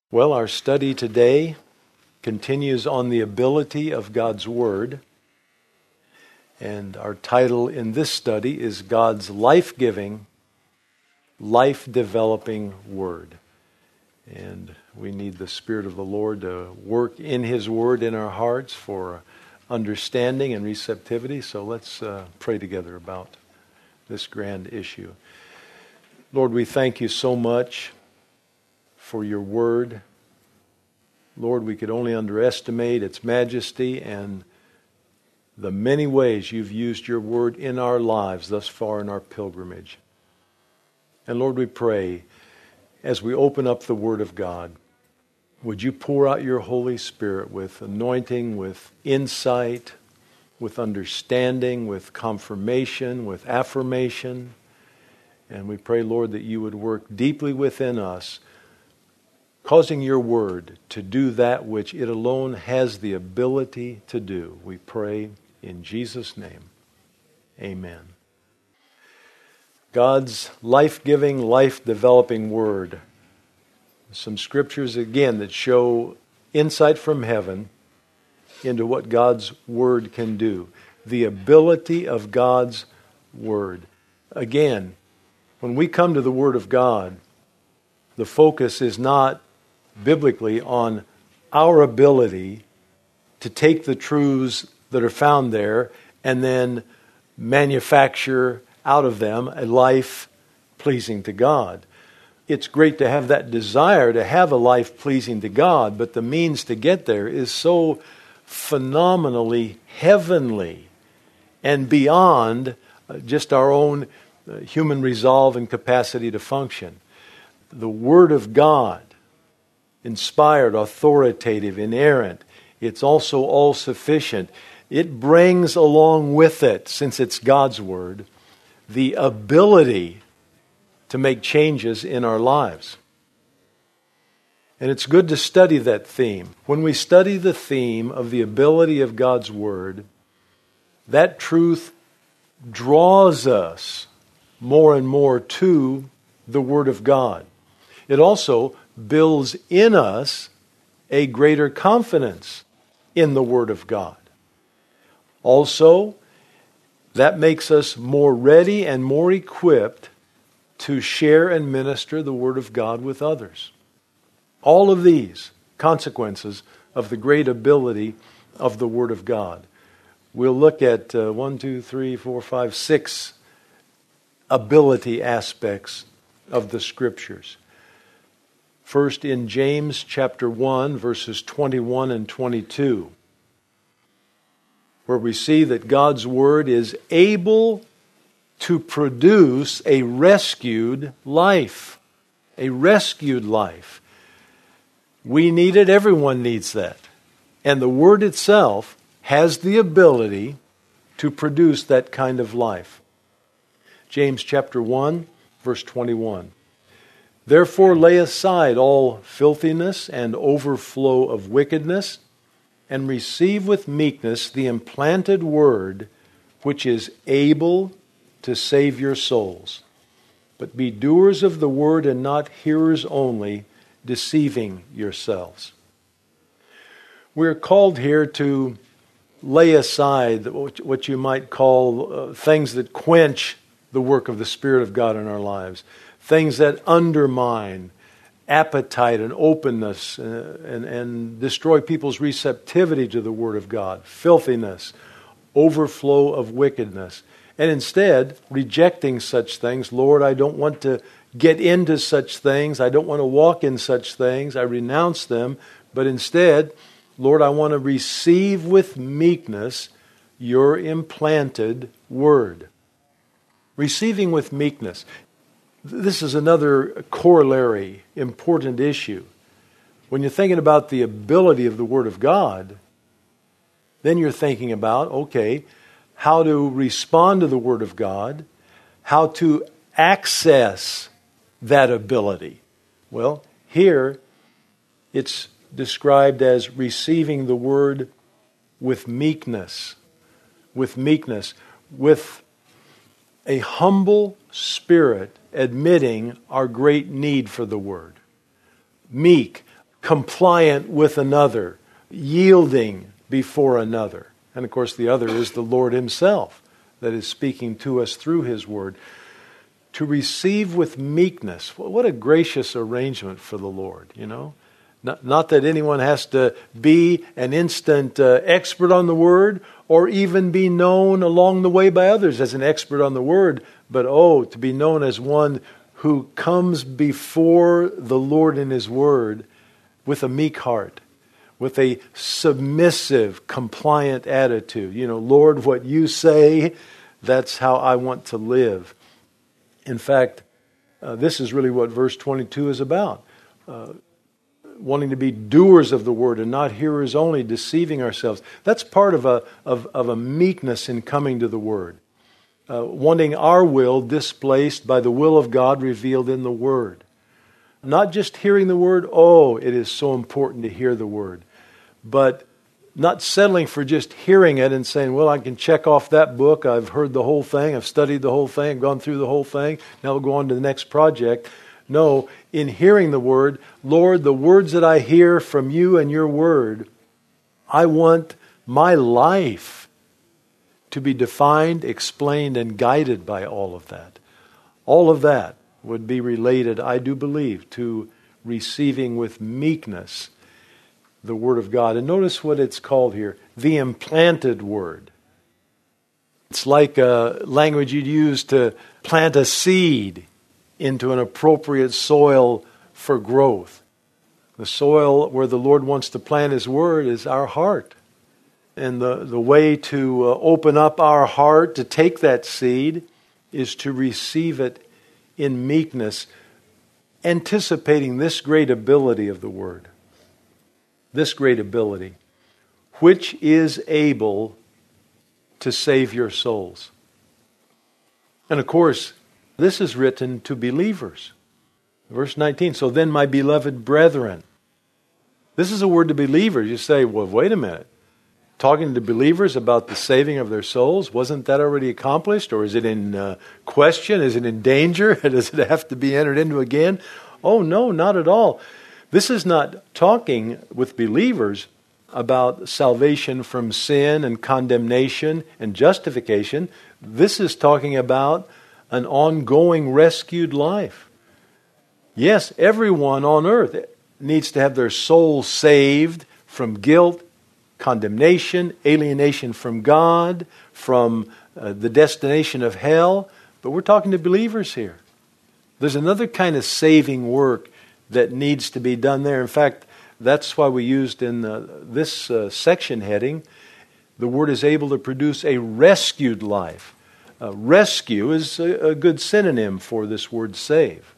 Well, our study today continues on the ability of God's Word. And our title in this study is God's life-giving, life-developing Word. And we need the Spirit of the Lord to work in His Word in our hearts for understanding and receptivity. So let's pray together about this grand issue. Lord, we thank you so much for your Word. Lord, we could only underestimate its majesty and the many ways you've used your Word in our lives thus far in our pilgrimage. And Lord, we pray as we open up the Word of God, would you pour out your Holy Spirit with anointing, with insight, with understanding, with confirmation, with affirmation. And we pray, Lord, that you would work deeply within us, causing your Word to do that which it alone has the ability to do. We pray in Jesus' name. Amen. God's life-giving, life-developing Word. Some scriptures, again, that show insight from heaven into what God's Word can do. The ability of God's Word. Again, when we come to the Word of God, the focus is not biblically on our ability to take the truths that are found there and then manufacture out of them a life pleasing to God. It's great to have that desire to have a life pleasing to God, but the means to get there is so phenomenally heavenly and beyond just our own human resolve and capacity to function. The Word of God, inspired, authoritative, inerrant, it's also all-sufficient. It brings along with it, since it's God's Word, the ability to make changes in our lives. And it's good to study that theme. When we study the theme of the ability of God's Word, that truth draws us more and more to the Word of God. It also builds in us a greater confidence in the Word of God. Also, that makes us more ready and more equipped to share and minister the Word of God with others. All of these consequences of the great ability of the Word of God. We'll look at 6 ability aspects of the Scriptures. First, in James chapter 1, verses 21 and 22, where we see that God's Word is able to produce a rescued life. A rescued life. We need it. Everyone needs that. And the Word itself has the ability to produce that kind of life. James chapter 1, verse 21. Therefore lay aside all filthiness and overflow of wickedness, and receive with meekness the implanted word, which is able to save your souls. But be doers of the word and not hearers only, deceiving yourselves. We're called here to lay aside what you might call things that quench the work of the Spirit of God in our lives. Things that undermine appetite and openness and destroy people's receptivity to the Word of God. Filthiness, overflow of wickedness. And instead, rejecting such things. Lord, I don't want to get into such things. I don't want to walk in such things. I renounce them. But instead, Lord, I want to receive with meekness your implanted Word. Receiving with meekness. This is another corollary, important issue. When you're thinking about the ability of the Word of God, then you're thinking about, okay, how to respond to the Word of God, how to access that ability. Well, here it's described as receiving the Word with meekness, with a humble spirit admitting our great need for the Word. Meek, compliant with another, yielding before another. And of course the other is the Lord Himself that is speaking to us through His Word. To receive with meekness. What a gracious arrangement for the Lord, you know. Not that anyone has to be an instant expert on the Word or even be known along the way by others as an expert on the Word, but to be known as one who comes before the Lord in His Word with a meek heart, with a submissive, compliant attitude. You know, Lord, what you say, that's how I want to live. In fact, this is really what verse 22 is about. Wanting to be doers of the word and not hearers only, deceiving ourselves. That's part of a meekness in coming to the word. Wanting our will displaced by the will of God revealed in the word. Not just hearing the word, it is so important to hear the word. But not settling for just hearing it and saying, well, I can check off that book. I've heard the whole thing. I've studied the whole thing. I've gone through the whole thing. Now we'll go on to the next project. No, in hearing the word, Lord, the words that I hear from you and your word, I want my life to be defined, explained, and guided by all of that. All of that would be related, I do believe, to receiving with meekness the Word of God. And notice what it's called here, the implanted Word. It's like a language you'd use to plant a seed into an appropriate soil for growth. The soil where the Lord wants to plant His Word is our heart. And the way to open up our heart to take that seed is to receive it in meekness, anticipating this great ability of the Word. This great ability, which is able to save your souls. And of course, this is written to believers. Verse 19, so then my beloved brethren. This is a word to believers. You say, well, wait a minute. Talking to believers about the saving of their souls, wasn't that already accomplished? Or is it in question? Is it in danger? Does it have to be entered into again? Oh, no, not at all. This is not talking with believers about salvation from sin and condemnation and justification. This is talking about an ongoing rescued life. Yes, everyone on earth needs to have their soul saved from guilt, condemnation, alienation from God, from the destination of hell. But we're talking to believers here. There's another kind of saving work that needs to be done there. In fact, that's why we used in this section heading, the word is able to produce a rescued life. Rescue is a good synonym for this word save.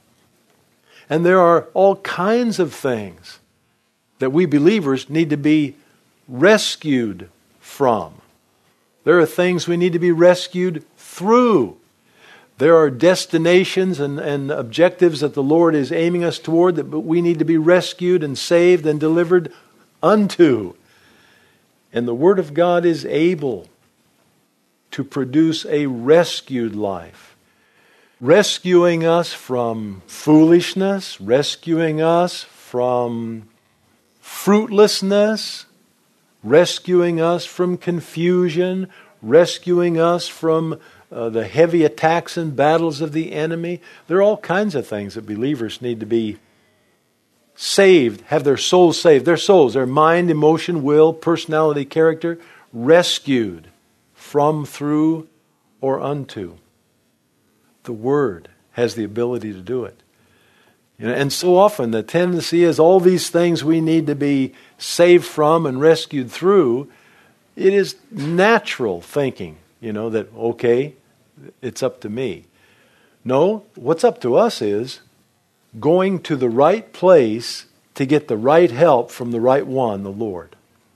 And there are all kinds of things that we believers need to be rescued from. There are things we need to be rescued through. There are destinations and objectives that the Lord is aiming us toward that we need to be rescued and saved and delivered unto. And the Word of God is able to produce a rescued life. Rescuing us from foolishness, rescuing us from fruitlessness, rescuing us from confusion, rescuing us from the heavy attacks and battles of the enemy. There are all kinds of things that believers need to be saved, have their souls saved. Their souls, their mind, emotion, will, personality, character, rescued from, through, or unto. The Word has the ability to do it. And so often the tendency is all these things we need to be saved from and rescued through. It is natural thinking, that, okay, it's up to me. No, what's up to us is going to the right place to get the right help from the right one, the Lord.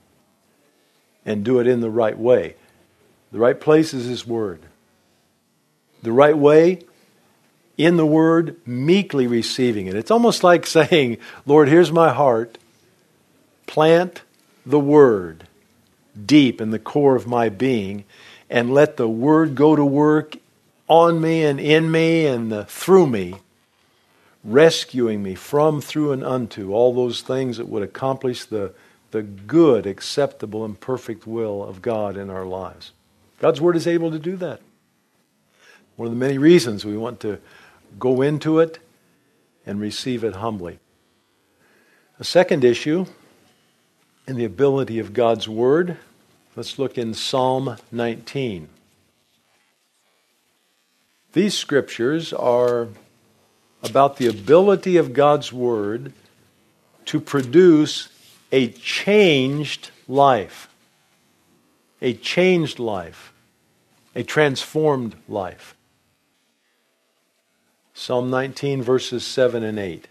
And do it in the right way. The right place is His Word. The right way, in the Word, meekly receiving it. It's almost like saying, Lord, here's my heart. Plant the Word deep in the core of my being, and let the Word go to work on me and in me and through me, rescuing me from, through, and unto, all those things that would accomplish the good, acceptable, and perfect will of God in our lives. God's Word is able to do that. One of the many reasons we want to go into it and receive it humbly. A second issue in the ability of God's Word, let's look in Psalm 19. These scriptures are about the ability of God's Word to produce a changed life. A changed life. A transformed life. Psalm 19, verses 7 and 8.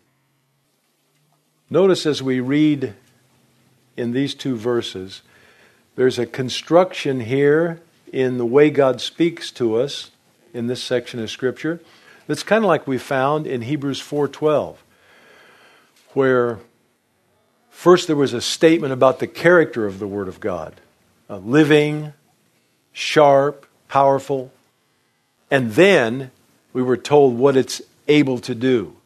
Notice as we read in these two verses, there's a construction here in the way God speaks to us in this section of Scripture that's kind of like we found in Hebrews 4:12, where first there was a statement about the character of the Word of God, living, sharp, powerful, and then we were told what it's able to do.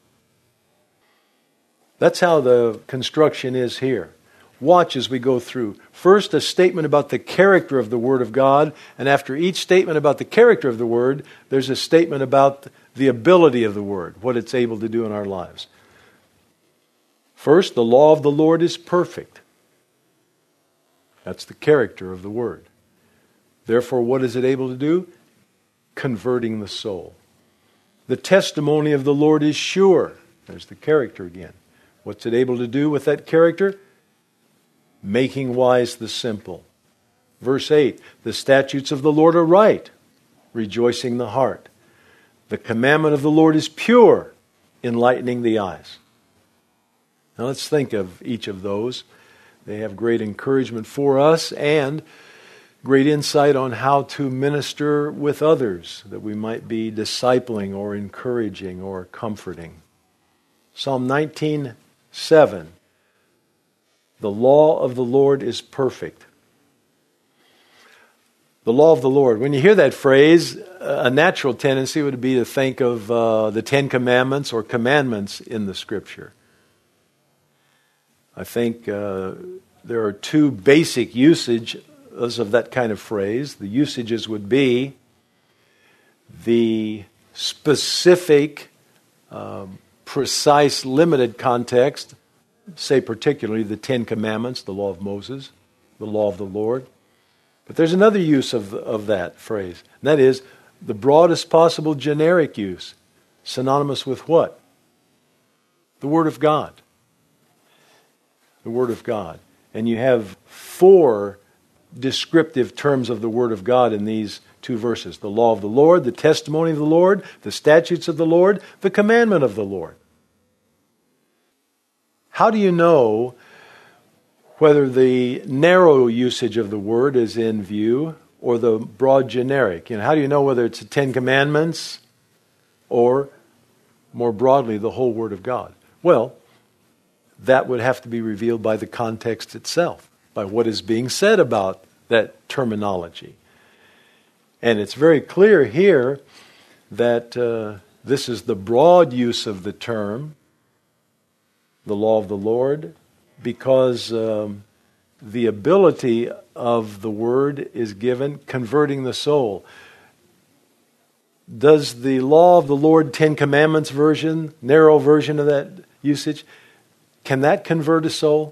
That's how the construction is here. Watch as we go through. First, a statement about the character of the Word of God, and after each statement about the character of the Word, there's a statement about the ability of the Word, what it's able to do in our lives. First, the law of the Lord is perfect. That's the character of the Word. Therefore, what is it able to do? Converting the soul. The testimony of the Lord is sure. There's the character again. What's it able to do with that character? Making wise the simple. Verse 8, the statutes of the Lord are right, rejoicing the heart. The commandment of the Lord is pure, enlightening the eyes. Now let's think of each of those. They have great encouragement for us and great insight on how to minister with others that we might be discipling or encouraging or comforting. Psalm 19:7. The law of the Lord is perfect. The law of the Lord. When you hear that phrase, a natural tendency would be to think of the Ten Commandments or commandments in the Scripture. I think there are two basic usages of that kind of phrase. The usages would be the specific, precise, limited context, say particularly the Ten Commandments, the law of Moses, the law of the Lord. But there's another use of that phrase, and that is the broadest possible generic use, synonymous with what? The Word of God. The Word of God. And you have four descriptive terms of the Word of God in these two verses. The law of the Lord, the testimony of the Lord, the statutes of the Lord, the commandment of the Lord. How do you know whether the narrow usage of the word is in view or the broad generic? How do you know whether it's the Ten Commandments or, more broadly, the whole Word of God? Well, that would have to be revealed by the context itself, by what is being said about that terminology. And it's very clear here that this is the broad use of the term, the law of the Lord, because the ability of the Word is given, converting the soul. Does the law of the Lord, Ten Commandments version, narrow version of that usage, can that convert a soul?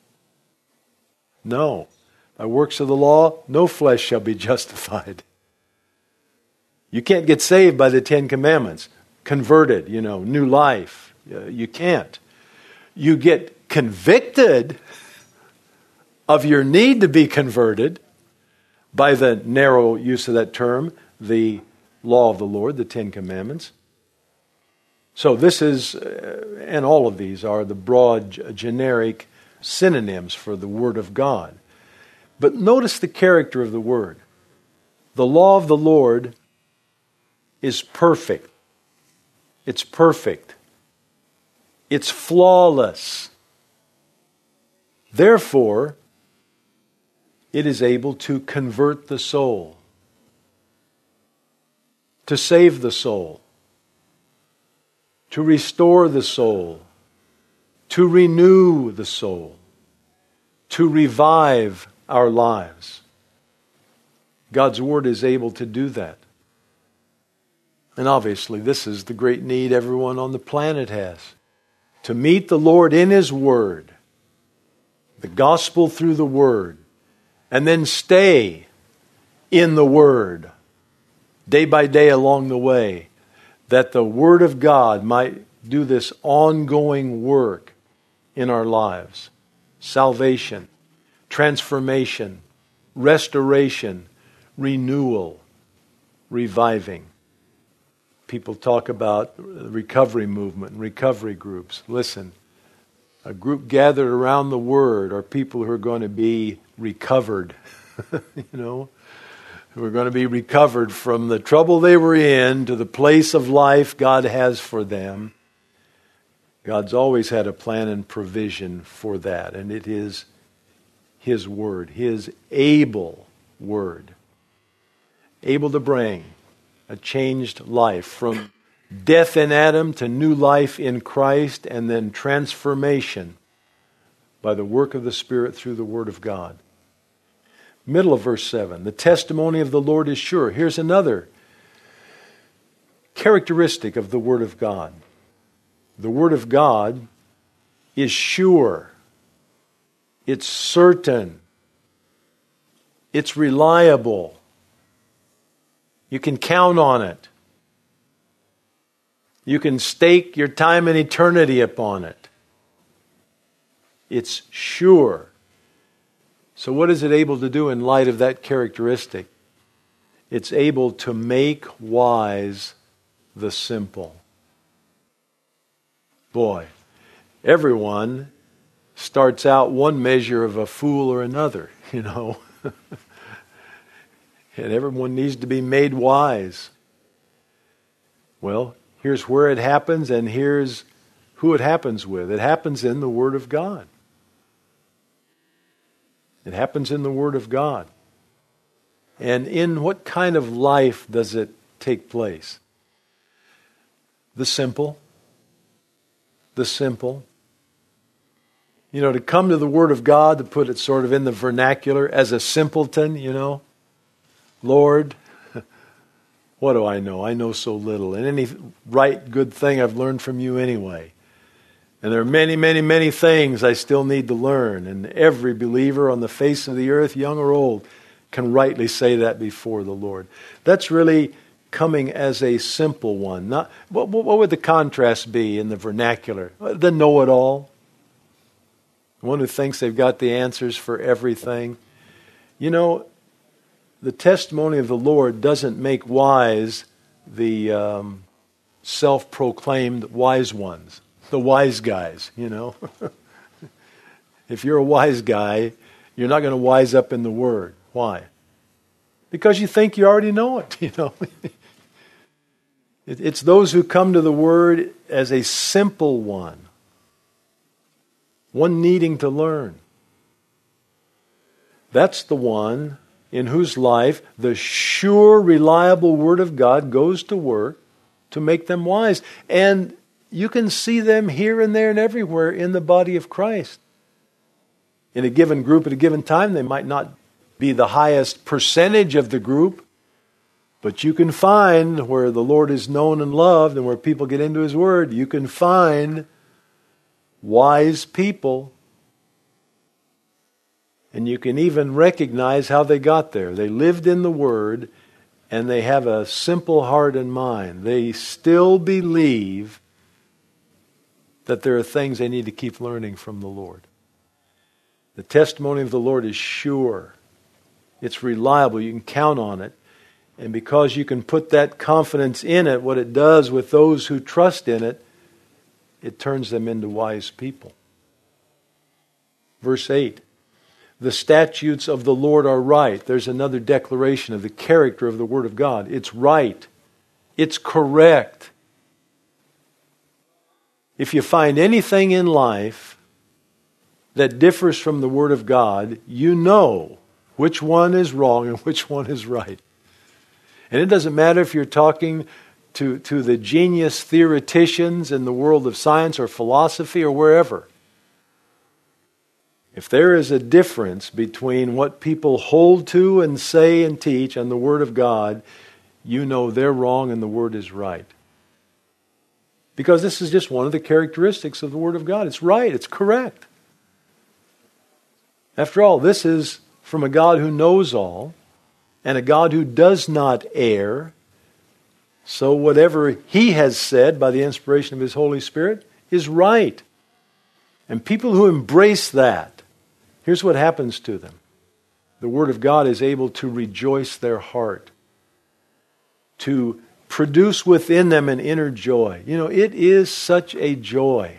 No. By works of the law, no flesh shall be justified. You can't get saved by the Ten Commandments. Converted, new life. You can't. You get convicted of your need to be converted by the narrow use of that term, the law of the Lord, the Ten Commandments. So this is, and all of these are the broad, generic synonyms for the Word of God. But notice the character of the Word. The law of the Lord is perfect. It's perfect. It's flawless. Therefore, it is able to convert the soul, to save the soul, to restore the soul, to renew the soul, to revive our lives. God's Word is able to do that. And obviously, this is the great need everyone on the planet has. To meet the Lord in His Word, the gospel through the Word, and then stay in the Word day by day along the way, that the Word of God might do this ongoing work in our lives. Salvation, transformation, restoration, renewal, reviving. People talk about the recovery movement and recovery groups. Listen, a group gathered around the Word are people who are going to be recovered, who are going to be recovered from the trouble they were in to the place of life God has for them. God's always had a plan and provision for that, and it is His Word, His able Word, able to bring a changed life from death in Adam to new life in Christ, and then transformation by the work of the Spirit through the Word of God. Middle of verse 7, the testimony of the Lord is sure. Here's another characteristic of the Word of God. The Word of God is sure. It's certain. It's reliable. You can count on it. You can stake your time and eternity upon it. It's sure. So what is it able to do in light of that characteristic? It's able to make wise the simple. Boy, everyone starts out one measure of a fool or another, And everyone needs to be made wise. Well, here's where it happens, and here's who it happens with. It happens in the Word of God. It happens in the Word of God. And in what kind of life does it take place? The simple. The simple. To come to the Word of God, to put it sort of in the vernacular, as a simpleton, Lord, what do I know? I know so little. And any right, good thing I've learned from you anyway. And there are many, many, many things I still need to learn. And every believer on the face of the earth, young or old, can rightly say that before the Lord. That's really coming as a simple one. Not what would the contrast be in the vernacular? The know-it-all. One who thinks they've got the answers for everything. The testimony of the Lord doesn't make wise the self-proclaimed wise ones, the wise guys, If you're a wise guy, you're not going to wise up in the Word. Why? Because you think you already know it, It's those who come to the Word as a simple one needing to learn. That's the one in whose life the sure, reliable Word of God goes to work to make them wise. And you can see them here and there and everywhere in the body of Christ. In a given group at a given time, they might not be the highest percentage of the group, but you can find where the Lord is known and loved and where people get into His Word, you can find wise people. And you can even recognize how they got there. They lived in the Word, and they have a simple heart and mind. They still believe that there are things they need to keep learning from the Lord. The testimony of the Lord is sure. It's reliable. You can count on it. And because you can put that confidence in it, what it does with those who trust in it, it turns them into wise people. Verse 8. The statutes of the Lord are right. There's another declaration of the character of the Word of God. It's right. It's correct. If you find anything in life that differs from the Word of God, you know which one is wrong and which one is right. And it doesn't matter if you're talking to the genius theoreticians in the world of science or philosophy or wherever. If there is a difference between what people hold to and say and teach and the Word of God, you know they're wrong and the Word is right. Because this is just one of the characteristics of the Word of God. It's right, it's correct. After all, this is from a God who knows all and a God who does not err. So whatever He has said by the inspiration of His Holy Spirit is right. And people who embrace that, here's what happens to them. The Word of God is able to rejoice their heart, to produce within them an inner joy. You know, it is such a joy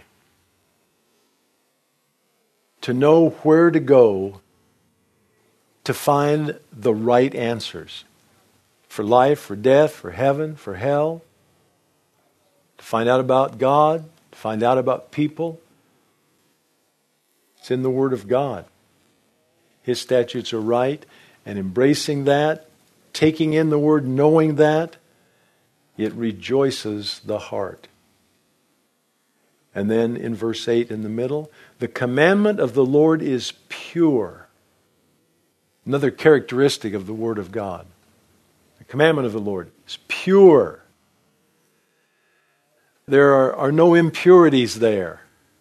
to know where to go to find the right answers for life, for death, for heaven, for hell, to find out about God, to find out about people. It's in the Word of God. His statutes are right, and embracing that, taking in the Word, knowing that, it rejoices the heart. And then in verse 8 in the middle, the commandment of the Lord is pure. Another characteristic of the Word of God. The commandment of the Lord is pure. There are no impurities there.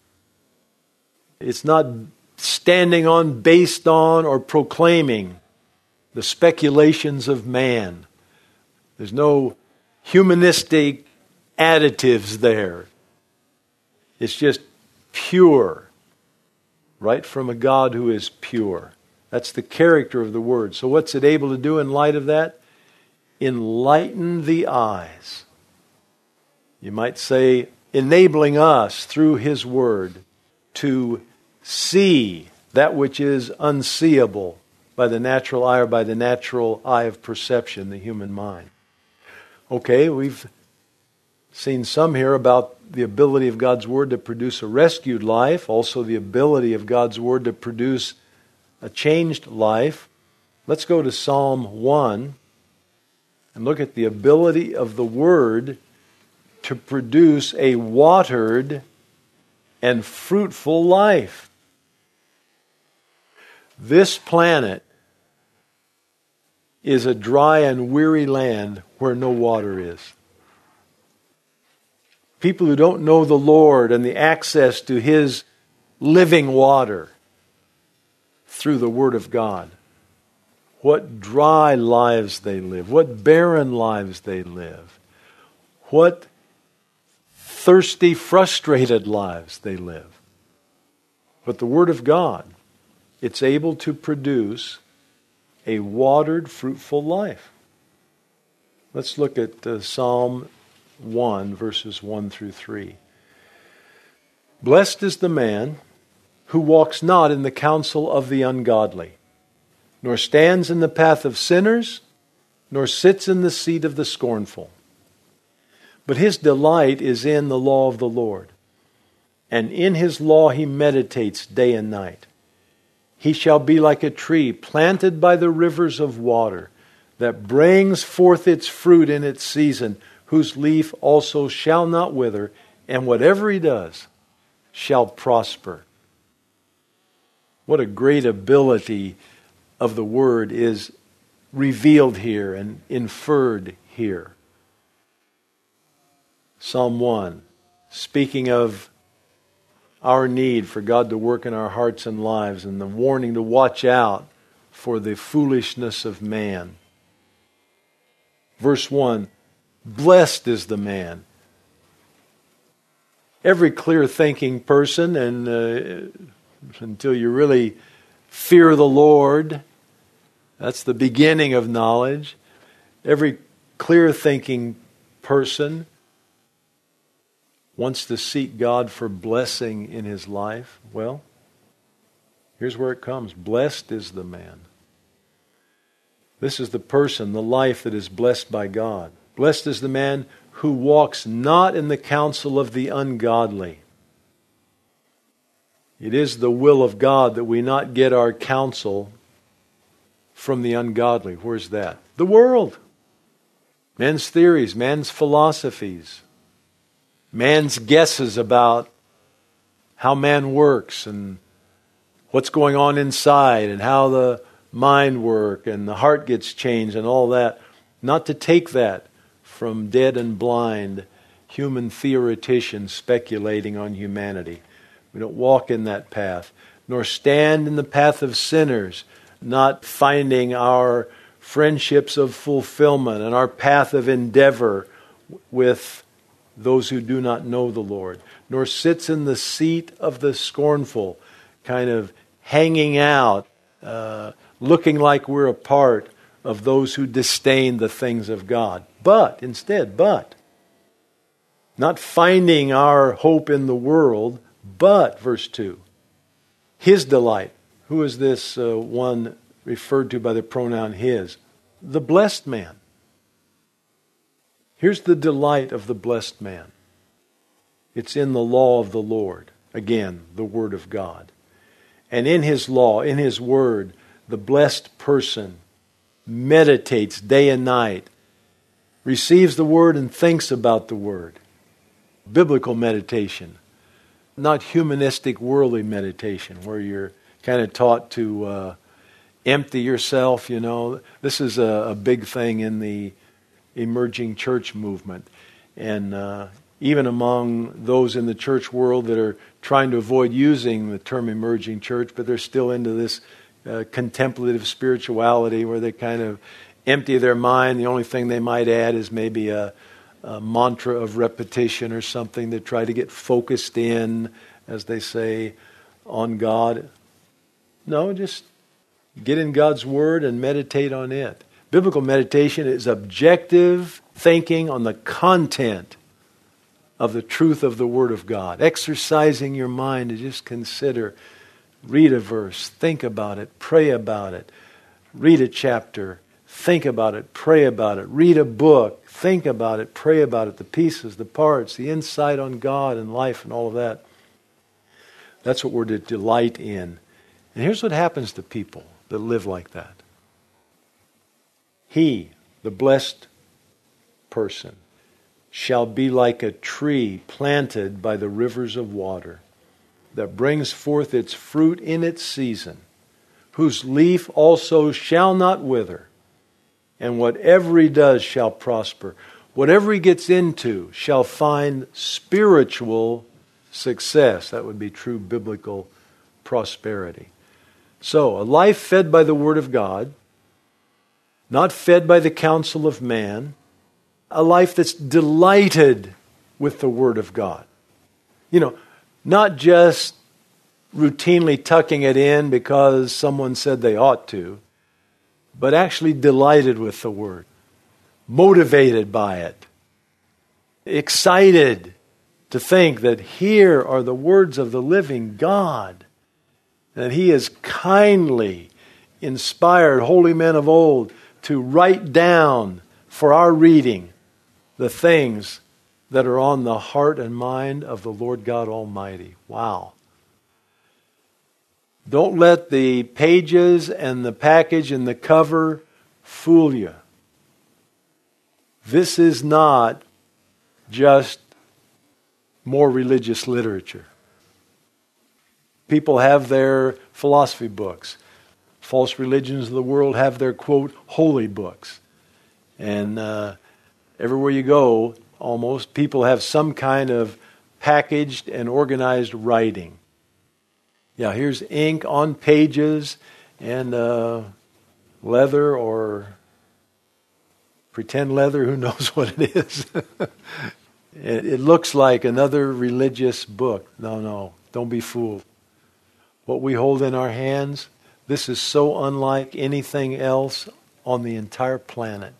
It's not standing on, based on, or proclaiming the speculations of man. There's no humanistic additives there. It's just pure, right from a God who is pure. That's the character of the Word. So what's it able to do in light of that? Enlighten the eyes. You might say, enabling us through His Word to see that which is unseeable by the natural eye or by the natural eye of perception, the human mind. Okay, we've seen some here about the ability of God's Word to produce a rescued life, also the ability of God's Word to produce a changed life. Let's go to Psalm 1 and look at the ability of the Word to produce a watered and fruitful life. This planet is a dry and weary land where no water is. People who don't know the Lord and the access to His living water through the Word of God. What dry lives they live. What barren lives they live. What thirsty, frustrated lives they live. But the Word of God, it's able to produce a watered, fruitful life. Let's look at Psalm 1, verses 1 through 3. Blessed is the man who walks not in the counsel of the ungodly, nor stands in the path of sinners, nor sits in the seat of the scornful. But his delight is in the law of the Lord, and in His law he meditates day and night. He shall be like a tree planted by the rivers of water, that brings forth its fruit in its season, whose leaf also shall not wither, and whatever he does shall prosper. What a great ability of the Word is revealed here and inferred here. Psalm 1, speaking of our need for God to work in our hearts and lives, and the warning to watch out for the foolishness of man. Verse 1, blessed is the man. Every clear-thinking person, and until you really fear the Lord, that's the beginning of knowledge. Every clear-thinking person wants to seek God for blessing in his life. Well, here's where it comes. Blessed is the man. This is the person, the life that is blessed by God. Blessed is the man who walks not in the counsel of the ungodly. It is the will of God that we not get our counsel from the ungodly. Where's that? The world. Men's theories, man's philosophies, man's guesses about how man works and what's going on inside and how the mind works and the heart gets changed and all that. Not to take that from dead and blind human theoreticians speculating on humanity. We don't walk in that path, nor stand in the path of sinners, not finding our friendships of fulfillment and our path of endeavor with those who do not know the Lord, nor sits in the seat of the scornful, kind of hanging out, looking like we're a part of those who disdain the things of God. But, not finding our hope in the world, but, verse 2, His delight. Who is this one referred to by the pronoun His? The blessed man. Here's the delight of the blessed man. It's in the law of the Lord. Again, the Word of God. And in His law, in His Word, the blessed person meditates day and night, receives the Word and thinks about the Word. Biblical meditation, not humanistic, worldly meditation, where you're kind of taught to empty yourself, you know. This is a big thing in the emerging church movement. And even among those in the church world that are trying to avoid using the term emerging church, but they're still into this contemplative spirituality where they kind of empty their mind. The only thing they might add is maybe a mantra of repetition or something to try to get focused in, as they say, on God. No, just get in God's Word and meditate on it. Biblical meditation is objective thinking on the content of the truth of the Word of God. Exercising your mind to just consider, read a verse, think about it, pray about it, read a chapter, think about it, pray about it, read a book, think about it, pray about it, the pieces, the parts, the insight on God and life and all of that. That's what we're to delight in. And here's what happens to people that live like that. He, the blessed person, shall be like a tree planted by the rivers of water, that brings forth its fruit in its season, whose leaf also shall not wither, and whatever he does shall prosper. Whatever he gets into shall find spiritual success. That would be true biblical prosperity. So, a life fed by the Word of God, not fed by the counsel of man, a life that's delighted with the Word of God. You know, not just routinely tucking it in because someone said they ought to, but actually delighted with the Word, motivated by it, excited to think that here are the words of the living God, that He has kindly inspired holy men of old to write down for our reading the things that are on the heart and mind of the Lord God Almighty. Wow. Don't let the pages and the package and the cover fool you. This is not just more religious literature. People have their philosophy books. False religions of the world have their, quote, holy books. And everywhere you go, almost, people have some kind of packaged and organized writing. Yeah, here's ink on pages and leather or pretend leather, who knows what it is. It looks like another religious book. No, don't be fooled. What we hold in our hands, this is so unlike anything else on the entire planet.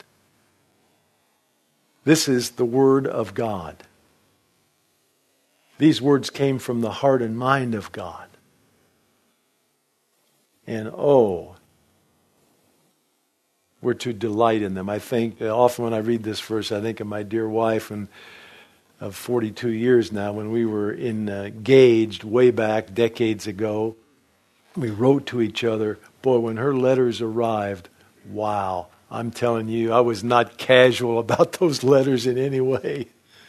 This is the Word of God. These words came from the heart and mind of God. And we're to delight in them. I think often when I read this verse, I think of my dear wife of 42 years now, when we were engaged way back decades ago. We wrote to each other. Boy, when her letters arrived, wow, I'm telling you, I was not casual about those letters in any way.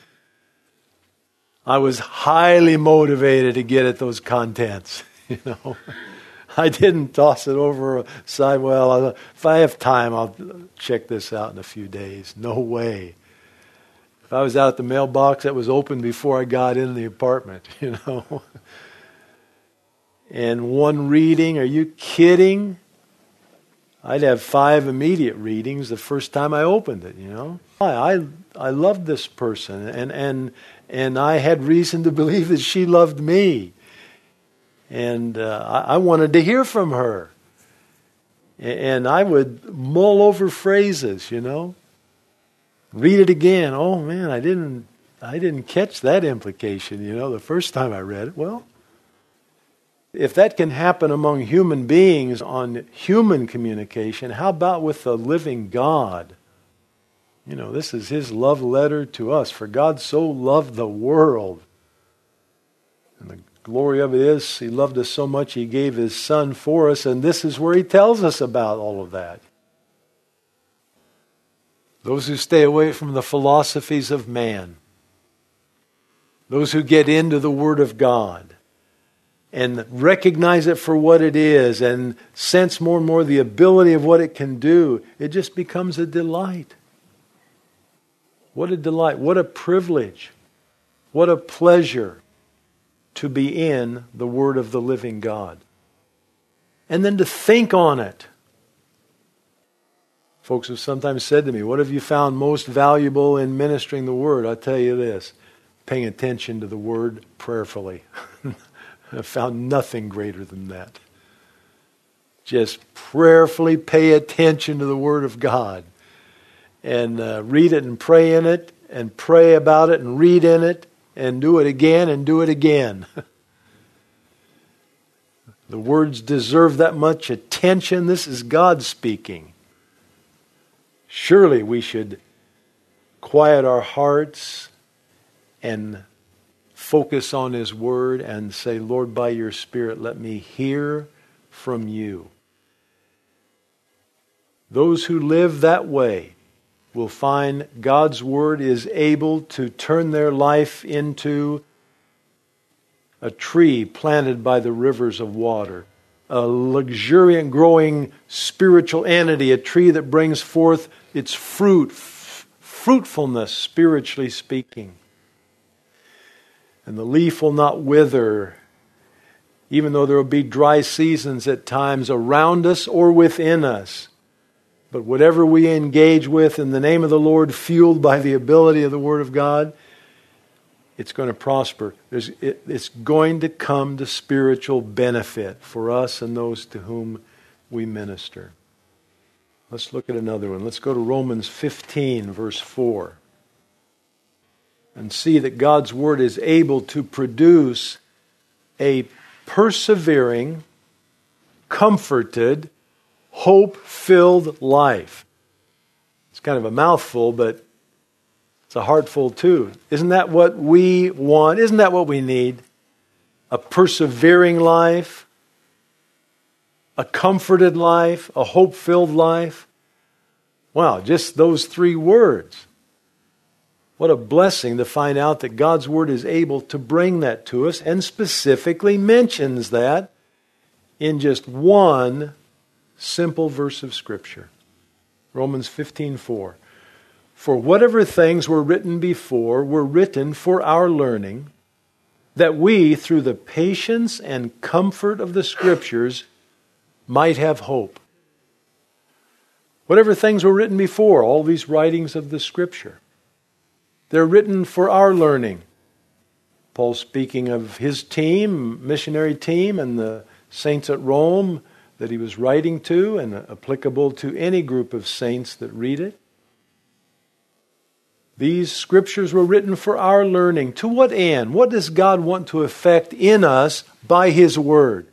I was highly motivated to get at those contents, I didn't toss it over a side. Well, if I have time, I'll check this out in a few days. No way. If I was out at the mailbox, that was open before I got into the apartment, And one reading, are you kidding? I'd have 5 immediate readings the first time I opened it, I loved this person, and I had reason to believe that she loved me. And I wanted to hear from her. And I would mull over phrases, Read it again. Oh man, I didn't catch that implication, the first time I read it. Well, if that can happen among human beings on human communication, how about with the living God? This is His love letter to us. For God so loved the world. And the glory of it is, He loved us so much, He gave His Son for us, and this is where He tells us about all of that. Those who stay away from the philosophies of man, those who get into the Word of God, and recognize it for what it is, and sense more and more the ability of what it can do, it just becomes a delight. What a delight, what a privilege, what a pleasure to be in the Word of the living God. And then to think on it. Folks have sometimes said to me, what have you found most valuable in ministering the Word? I'll tell you this, paying attention to the Word prayerfully. I've found nothing greater than that. Just prayerfully pay attention to the Word of God. And read it and pray in it, and pray about it and read in it, and do it again and do it again. The words deserve that much attention. This is God speaking. Surely we should quiet our hearts and focus on His Word and say, Lord, by Your Spirit, let me hear from You. Those who live that way will find God's Word is able to turn their life into a tree planted by the rivers of water, a luxuriant growing spiritual entity, a tree that brings forth its fruitfulness, spiritually speaking. And the leaf will not wither, even though there will be dry seasons at times around us or within us. But whatever we engage with in the name of the Lord, fueled by the ability of the Word of God, it's going to prosper. It's going to come to spiritual benefit for us and those to whom we minister. Let's look at another one. Let's go to Romans 15, verse 4. And see that God's Word is able to produce a persevering, comforted, hope-filled life. It's kind of a mouthful, but it's a heartful too. Isn't that what we want? Isn't that what we need? A persevering life, a comforted life, a hope-filled life. Wow, just those 3 words. What a blessing to find out that God's Word is able to bring that to us, and specifically mentions that in just one simple verse of Scripture. Romans 15:4. For whatever things were written before were written for our learning, that we, through the patience and comfort of the Scriptures, might have hope. Whatever things were written before, all these writings of the Scripture, they're written for our learning. Paul's speaking of his team, missionary team, and the saints at Rome that he was writing to, and applicable to any group of saints that read it. These Scriptures were written for our learning. To what end? What does God want to effect in us by His Word?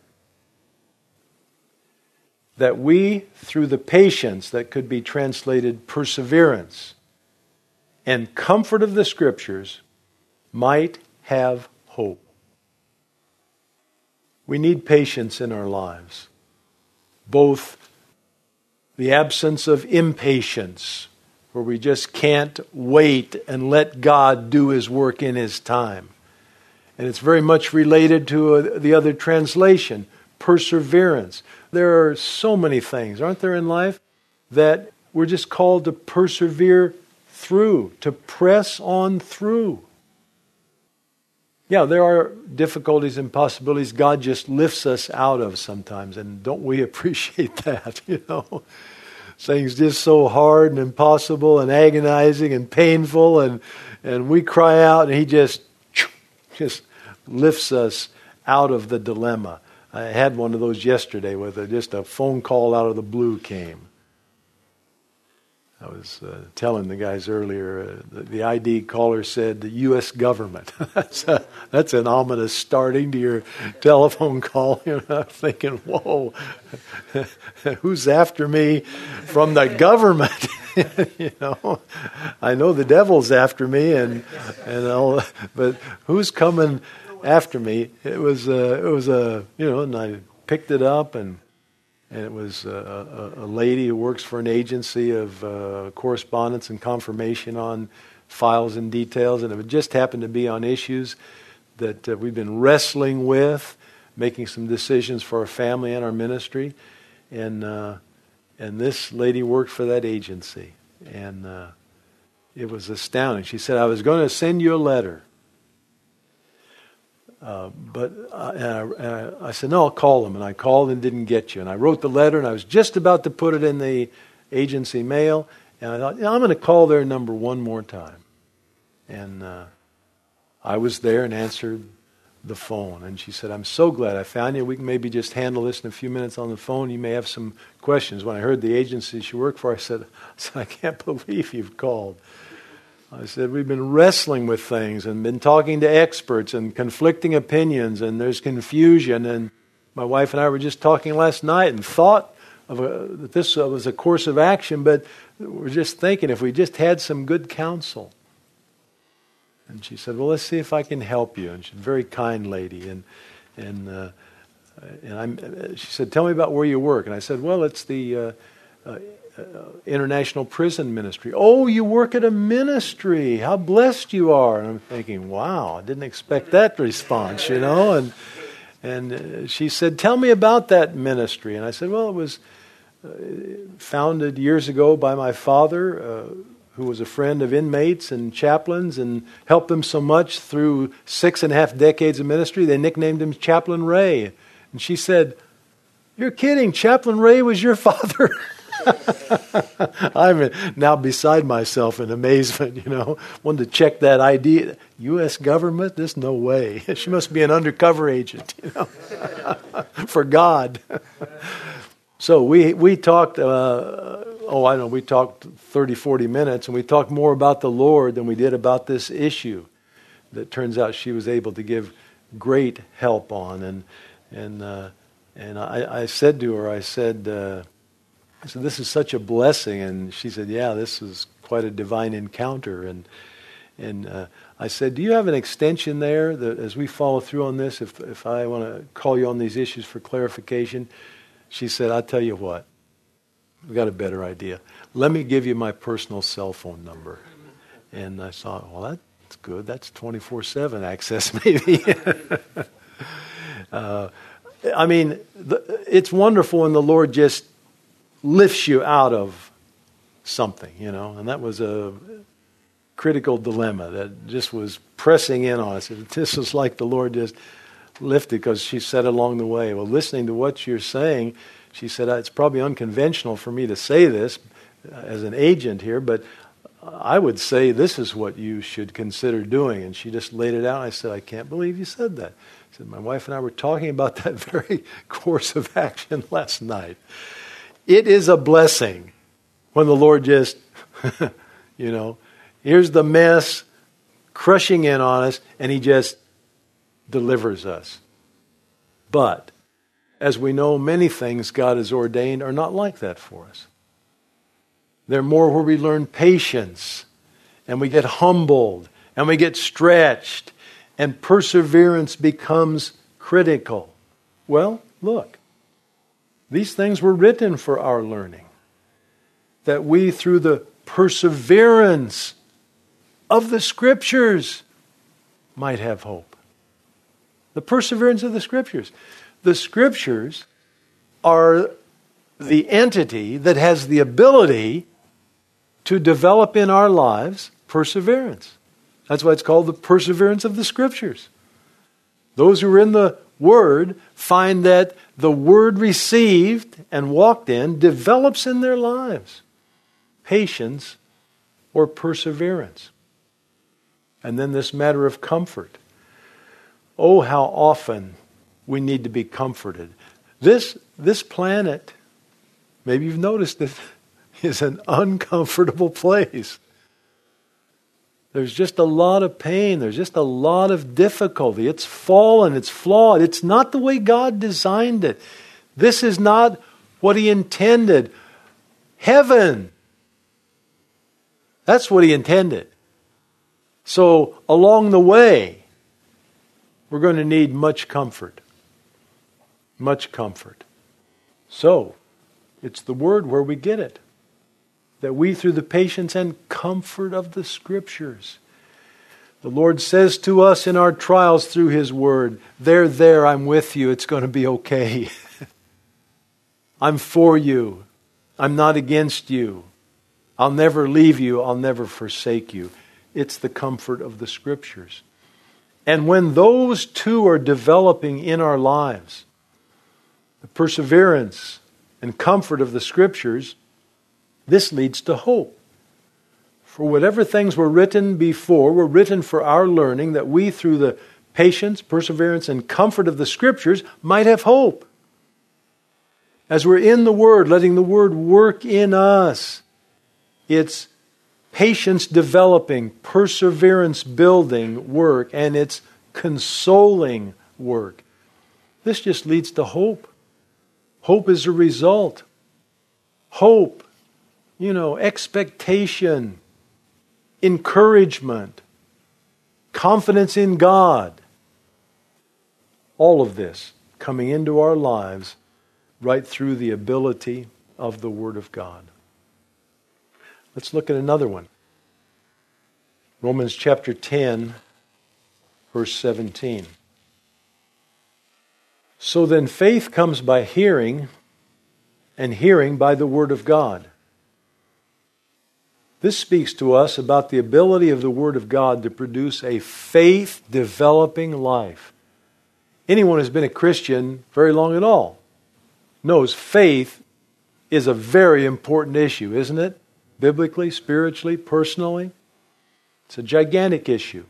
That we, through the patience that could be translated perseverance and comfort of the Scriptures, might have hope. We need patience in our lives, both the absence of impatience, where we just can't wait and let God do His work in His time. And it's very much related to the other translation, perseverance. There are so many things, aren't there, in life, that we're just called to persevere through, to press on through. Yeah, there are difficulties and possibilities God just lifts us out of sometimes, and don't we appreciate that, Things just so hard and impossible and agonizing and painful, and we cry out and He just lifts us out of the dilemma. I had one of those yesterday where just a phone call out of the blue came. I was telling the guys earlier, the ID caller said the U.S. government. That's an ominous starting to your telephone call. I'm thinking, whoa, who's after me from the government? I know the devil's after me, but who's coming after me? It was and I picked it up and it was a lady who works for an agency of correspondence and confirmation on files and details, and it just happened to be on issues that we've been wrestling with, making some decisions for our family and our ministry, and this lady worked for that agency, and it was astounding. She said, "I was going to send you a letter." But I said, no, I'll call them. And I called and didn't get you. And I wrote the letter, and I was just about to put it in the agency mail. And I thought, I'm going to call their number one more time. And I was there and answered the phone. And she said, I'm so glad I found you. We can maybe just handle this in a few minutes on the phone. You may have some questions. When I heard the agency she worked for, I said, I can't believe you've called. I said, we've been wrestling with things and been talking to experts and conflicting opinions, and there's confusion. And my wife and I were just talking last night and thought that this was a course of action, but we're just thinking if we just had some good counsel. And she said, well, let's see if I can help you. And she's a very kind lady. And she said, tell me about where you work. And I said, well, it's the International Prison Ministry. Oh, you work at a ministry. How blessed you are. And I'm thinking, wow, I didn't expect that response, And she said, tell me about that ministry. And I said, well, it was founded years ago by my father, who was a friend of inmates and chaplains and helped them so much through 6.5 decades of ministry. They nicknamed him Chaplain Ray. And she said, you're kidding. Chaplain Ray was your father. I'm now beside myself in amazement, Wanted to check that ID. U.S. government? There's no way. She must be an undercover agent, for God. So we talked, we talked 30, 40 minutes, and we talked more about the Lord than we did about this issue that turns out she was able to give great help on. And I said to her, I said, this is such a blessing. And she said, yeah, this is quite a divine encounter. And I said, do you have an extension there that as we follow through on this, if I want to call you on these issues for clarification? She said, I'll tell you what, we've got a better idea. Let me give you my personal cell phone number. And I thought, well, that's good. That's 24/7 access maybe. It's wonderful when the Lord just lifts you out of something, and that was a critical dilemma that just was pressing in on us. This was like the Lord just lifted, because she said along the way, well, listening to what you're saying, she said, it's probably unconventional for me to say this as an agent here, but I would say this is what you should consider doing. And she just laid it out. I said, I can't believe you said that. I said, my wife and I were talking about that very course of action last night. It is a blessing when the Lord just, here's the mess crushing in on us, and He just delivers us. But, as we know, many things God has ordained are not like that for us. They're more where we learn patience, and we get humbled, and we get stretched, and perseverance becomes critical. Well, look. These things were written for our learning. that we, through the perseverance of the Scriptures, might have hope. The perseverance of the Scriptures. The Scriptures are the entity that has the ability to develop in our lives perseverance. That's why it's called the perseverance of the Scriptures. Those who are in the Word find that the Word received and walked in develops in their lives patience or perseverance. And then this matter of comfort. Oh, how often we need to be comforted. This planet, maybe you've noticed it, is an uncomfortable place. There's just a lot of pain. There's just a lot of difficulty. It's fallen. It's flawed. It's not the way God designed it. This is not what He intended. Heaven. That's what He intended. So along the way, we're going to need much comfort. Much comfort. So, it's the Word where we get it. That we, through the patience and comfort of the Scriptures, the Lord says to us in our trials through His Word, there, I'm with you, it's going to be okay. I'm for you. I'm not against you. I'll never leave you. I'll never forsake you. It's the comfort of the Scriptures. And when those two are developing in our lives, the perseverance and comfort of the Scriptures, this leads to hope. For whatever things were written before were written for our learning, that we, through the patience, perseverance, and comfort of the Scriptures, might have hope. As we're in the Word, letting the Word work in us, it's patience developing, perseverance building work, and it's consoling work. This just leads to hope. Hope is a result. Hope, expectation, encouragement, confidence in God. All of this coming into our lives right through the ability of the Word of God. Let's look at another one. Romans chapter 10, verse 17. So then faith comes by hearing, and hearing by the Word of God. This speaks to us about the ability of the Word of God to produce a faith-developing life. Anyone who's been a Christian very long at all knows faith is a very important issue, isn't it? Biblically, spiritually, personally. It's a gigantic issue.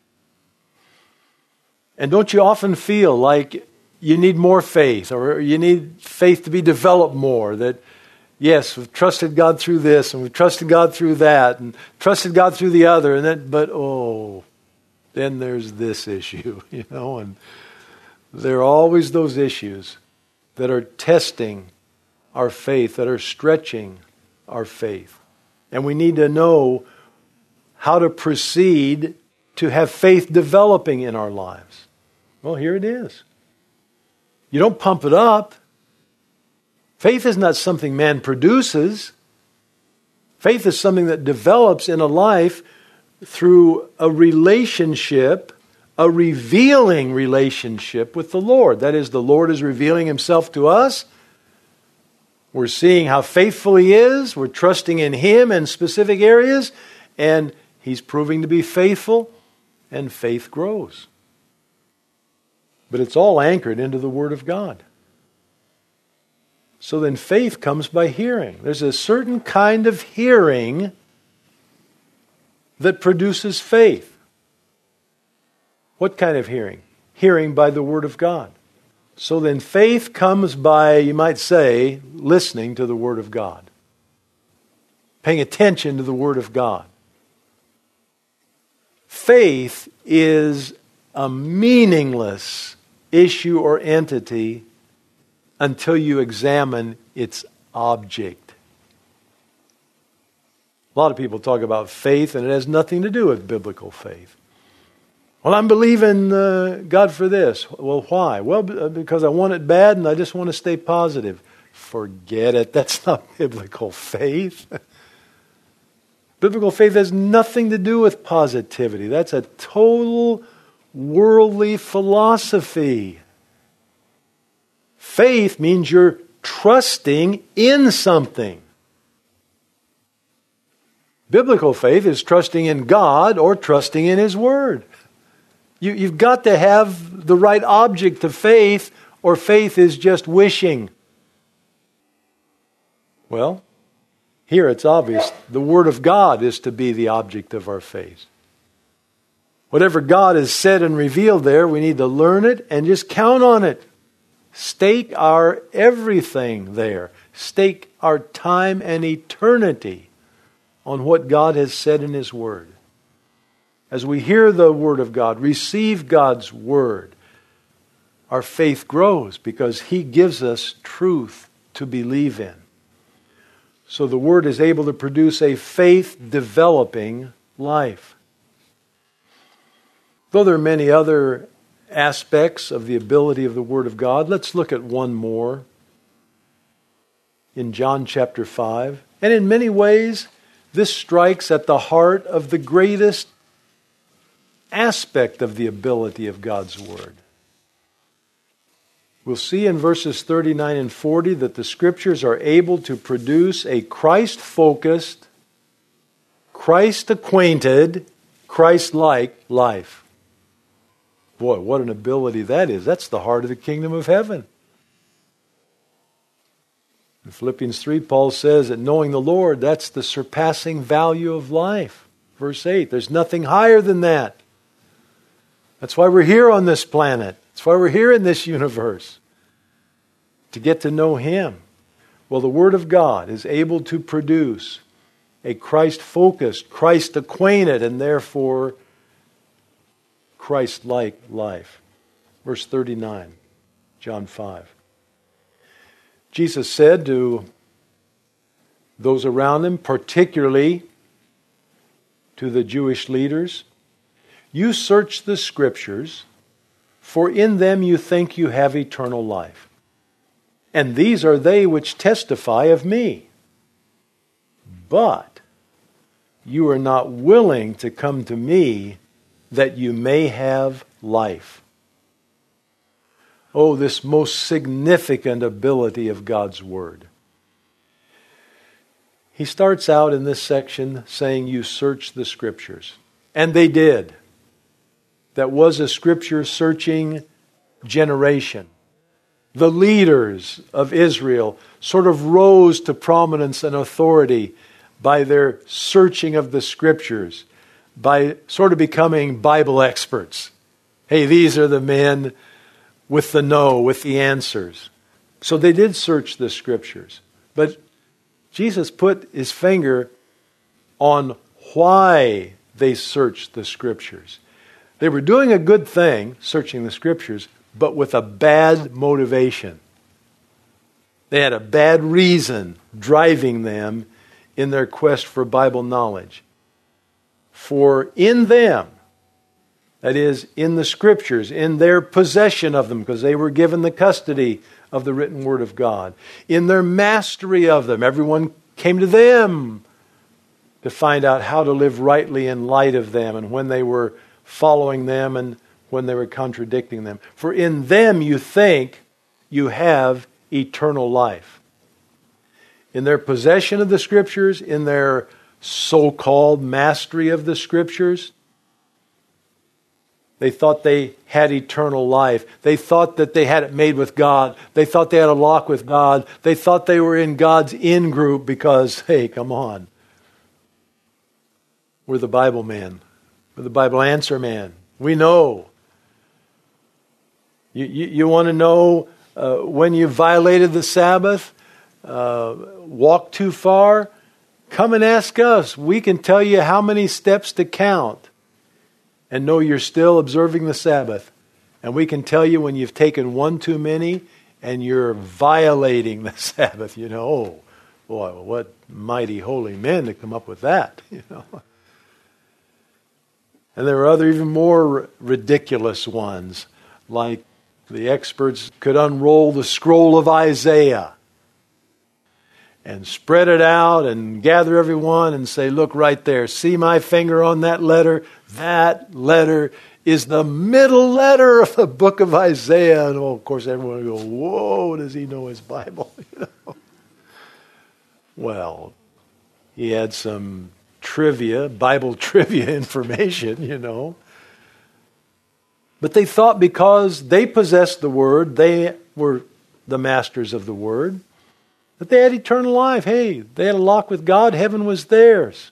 And don't you often feel like you need more faith, or you need faith to be developed more? That, yes, we've trusted God through this, and we've trusted God through that, and trusted God through the other, and then, then there's this issue, and there are always those issues that are testing our faith, that are stretching our faith. And we need to know how to proceed to have faith developing in our lives. Well, here it is. You don't pump it up. Faith is not something man produces. Faith is something that develops in a life through a relationship, a revealing relationship with the Lord. That is, the Lord is revealing Himself to us. We're seeing how faithful He is. We're trusting in Him in specific areas. And He's proving to be faithful. And faith grows. But it's all anchored into the Word of God. So then faith comes by hearing. There's a certain kind of hearing that produces faith. What kind of hearing? Hearing by the Word of God. So then faith comes by, you might say, listening to the Word of God. Paying attention to the Word of God. Faith is a meaningless issue or entity until you examine its object. A lot of people talk about faith, and it has nothing to do with biblical faith. Well, I'm believing God for this. Well, why? Well, because I want it bad and I just want to stay positive. Forget it. That's not biblical faith. Biblical faith has nothing to do with positivity. That's a total worldly philosophy. Faith means you're trusting in something. Biblical faith is trusting in God or trusting in His Word. You've got to have the right object of faith, or faith is just wishing. Well, here it's obvious. The Word of God is to be the object of our faith. Whatever God has said and revealed there, we need to learn it and just count on it. Stake our everything there. Stake our time and eternity on what God has said in His Word. As we hear the Word of God, receive God's Word, our faith grows because He gives us truth to believe in. So the Word is able to produce a faith-developing life. Though there are many other aspects of the ability of the Word of God, let's look at one more in John chapter 5. And in many ways, this strikes at the heart of the greatest aspect of the ability of God's Word. We'll see in verses 39 and 40 that the Scriptures are able to produce a Christ-focused, Christ-acquainted, Christ-like life. Boy, what an ability that is. That's the heart of the kingdom of heaven. In Philippians 3, Paul says that knowing the Lord, that's the surpassing value of life. Verse 8, there's nothing higher than that. That's why we're here on this planet. That's why we're here in this universe. To get to know Him. Well, the Word of God is able to produce a Christ-focused, Christ-acquainted, and therefore Christ-like life. Verse 39, John 5. Jesus said to those around Him, particularly to the Jewish leaders, "You search the Scriptures, for in them you think you have eternal life. And these are they which testify of me. But you are not willing to come to me that you may have life." Oh, this most significant ability of God's Word. He starts out in this section saying, "You search the Scriptures." And they did. That was a Scripture-searching generation. The leaders of Israel sort of rose to prominence and authority by their searching of the Scriptures, by sort of becoming Bible experts. Hey, these are the men with the know, with the answers. So they did search the Scriptures. But Jesus put His finger on why they searched the Scriptures. They were doing a good thing, searching the Scriptures, but with a bad motivation. They had a bad reason driving them in their quest for Bible knowledge. For in them, that is, in the Scriptures, in their possession of them, because they were given the custody of the written Word of God, in their mastery of them, everyone came to them to find out how to live rightly in light of them, and when they were following them and when they were contradicting them. For in them you think you have eternal life. In their possession of the Scriptures, in their so-called mastery of the Scriptures, they thought they had eternal life. They thought that they had it made with God. They thought they had a lock with God. They thought they were in God's in-group because, hey, come on. We're the Bible man. We're the Bible answer man. We know. You want to know when you violated the Sabbath, walked too far? Come and ask us. We can tell you how many steps to count and know you're still observing the Sabbath. And we can tell you when you've taken one too many and you're violating the Sabbath. You know, oh, boy, what mighty holy men to come up with that, you know. And there are other even more ridiculous ones, like the experts could unroll the scroll of Isaiah and spread it out and gather everyone and say, look right there, see my finger on that letter? That letter is the middle letter of the book of Isaiah. And of course everyone will go, whoa, does he know his Bible? Well, he had some trivia, Bible trivia information, But they thought because they possessed the Word, they were the masters of the Word, that they had eternal life. Hey, they had a lock with God. Heaven was theirs.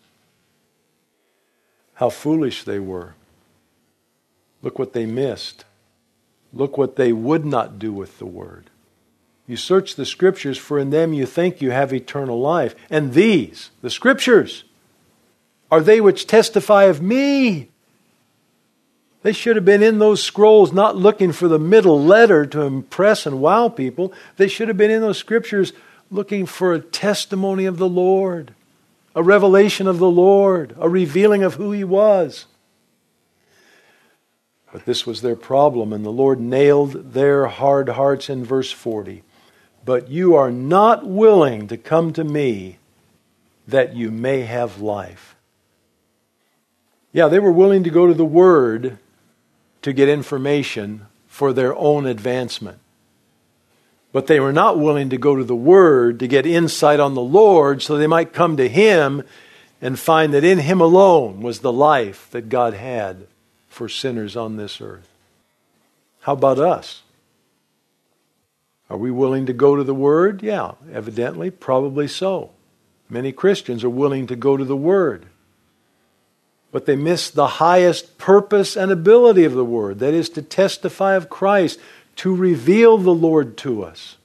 How foolish they were. Look what they missed. Look what they would not do with the Word. You search the Scriptures, for in them you think you have eternal life. And these, the Scriptures, are they which testify of me. They should have been in those scrolls, not looking for the middle letter to impress and wow people. They should have been in those Scriptures looking for a testimony of the Lord, a revelation of the Lord, a revealing of who He was. But this was their problem, and the Lord nailed their hard hearts in verse 40. But you are not willing to come to me that you may have life. Yeah, they were willing to go to the Word to get information for their own advancement. But they were not willing to go to the Word to get insight on the Lord so they might come to Him and find that in Him alone was the life that God had for sinners on this earth. How about us? Are we willing to go to the Word? Yeah, evidently, probably so. Many Christians are willing to go to the Word. But they miss the highest purpose and ability of the Word. That is to testify of Christ, to reveal the Lord to us.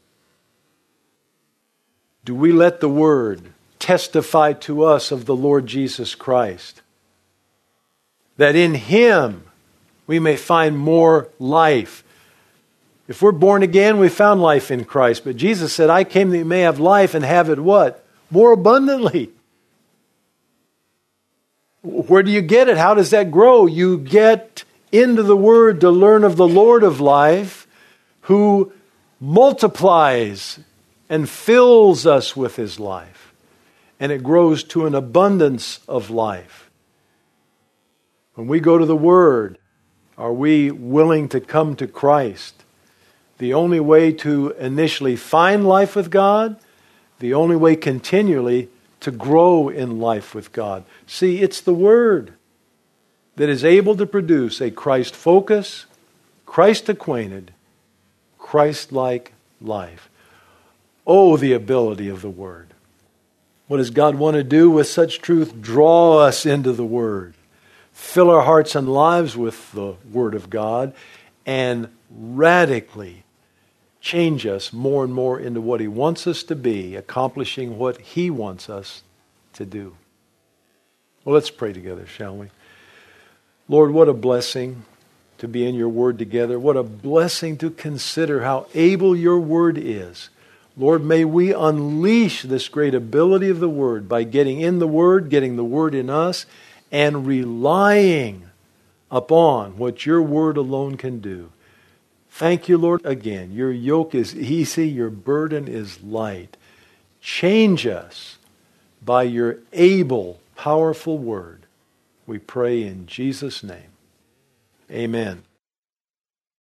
Do we let the Word testify to us of the Lord Jesus Christ? That in Him we may find more life. If we're born again, we found life in Christ. But Jesus said, I came that you may have life and have it what? More abundantly. Where do you get it? How does that grow? You get into the Word to learn of the Lord of life, who multiplies and fills us with His life. And it grows to an abundance of life. When we go to the Word, are we willing to come to Christ? The only way to initially find life with God, the only way continually to grow in life with God. See, it's the Word that is able to produce a Christ focus, Christ acquainted, Christ-like life. Oh, the ability of the Word. What does God want to do with such truth? Draw us into the Word. Fill our hearts and lives with the Word of God and radically change us more and more into what He wants us to be, accomplishing what He wants us to do. Well, let's pray together, shall we? Lord, what a blessing to be in Your Word together. What a blessing to consider how able Your Word is. Lord, may we unleash this great ability of the Word by getting in the Word, getting the Word in us, and relying upon what Your Word alone can do. Thank You, Lord, again. Your yoke is easy, Your burden is light. Change us by Your able, powerful Word. We pray in Jesus' name. Amen.